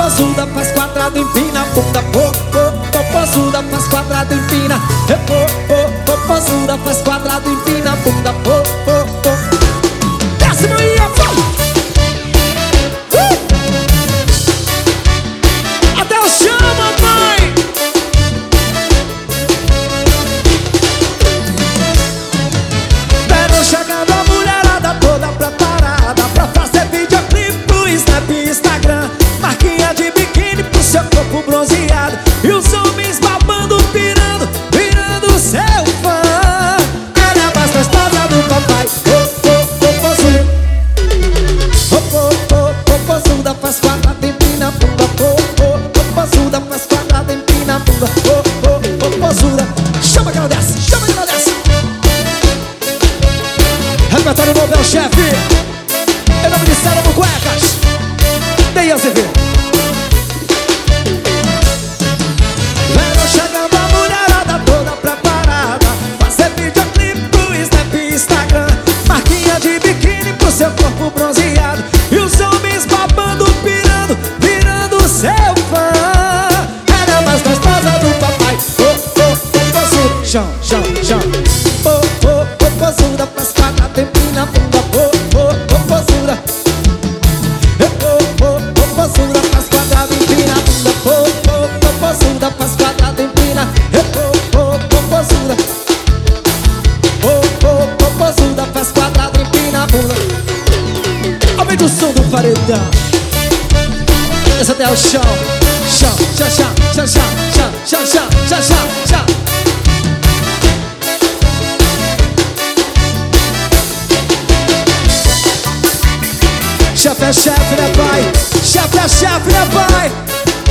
Popozuda faz quadrado, empina a bunda. Popozuda faz quadrado, empina. Popozuda faz quadrado, empina a bunda. Desce no IFO. Até o chão, mamãe. Verão chegando, a mulherada toda preparada pra fazer videoclipe pro Snap e Instagram. Marquinha de biquíni pro seu corpo bronzeado. E os homens babando, pirando, virando seu fã. Ela é a mais gostosa do papai. Popozuda faz quadrado, empina a bunda. Popozuda faz quadrado, empina a bunda. Popozuda. Chama que ela desce, chama que ela desce. Repertório novo é o chefe. Em nome de Cérebro Cuecas, Dei Azevedo. Verão chegando, a mulherada toda preparada. Fazer videoclipe pro Snap e Instagram. Marquinha de biquíni pro seu corpo bronzeado. E os homens babando, pirando, virando seu fã. Ela é a mais gostosa do papai. Popozuda, chão, chão, chão. Popozuda faz quadrado, empina a bunda. Popozuda. Popozuda faz quadrado, empina a bunda. Popozuda faz quadrado, empina. Popozuda. Popozuda faz quadrado, empina a bunda. Aumente o som do paredão. Esse até o chão. Chão, chão, chão, chão, chão, chão, chão, chão, chão, chão. Chefe é chefe, né pai? Chefe é chefe, né pai?